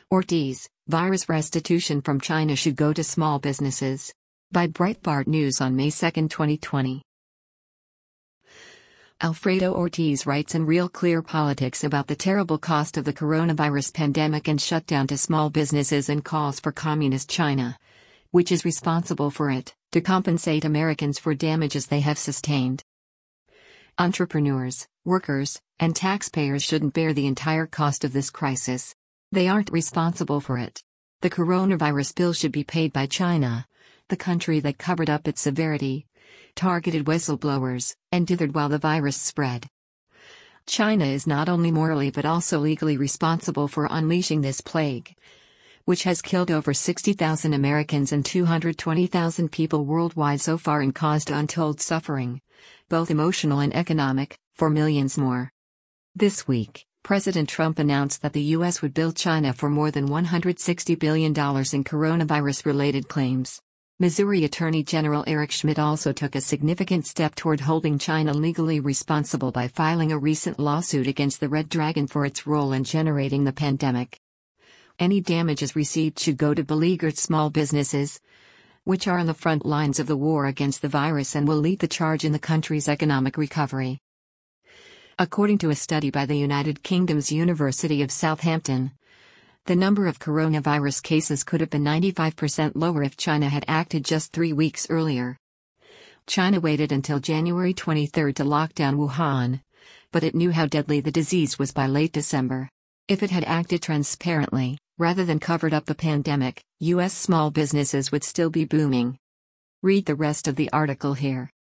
Ortiz, virus restitution from China should go to small businesses. By Breitbart News on May 2, 2020. Alfredo Ortiz writes in Real Clear Politics about the terrible cost of the coronavirus pandemic and shutdown to small businesses and calls for Communist China, which is responsible for it, to compensate Americans for damages they have sustained. Entrepreneurs, workers, and taxpayers shouldn't bear the entire cost of this crisis. They aren't responsible for it. The coronavirus bill should be paid by China, the country that covered up its severity, targeted whistleblowers, and dithered while the virus spread. China is not only morally but also legally responsible for unleashing this plague, which has killed over 60,000 Americans and 220,000 people worldwide so far and caused untold suffering, both emotional and economic, for millions more. This week, President Trump announced that the U.S. would bill China for more than $160 billion in coronavirus-related claims. Missouri Attorney General Eric Schmidt also took a significant step toward holding China legally responsible by filing a recent lawsuit against the Red Dragon for its role in generating the pandemic. Any damages received should go to beleaguered small businesses, which are on the front lines of the war against the virus and will lead the charge in the country's economic recovery. According to a study by the United Kingdom's University of Southampton, the number of coronavirus cases could have been 95% lower if China had acted just 3 weeks earlier. China waited until January 23 to lock down Wuhan, but it knew how deadly the disease was by late December. If it had acted transparently, rather than covered up the pandemic, U.S. small businesses would still be booming. Read the rest of the article here.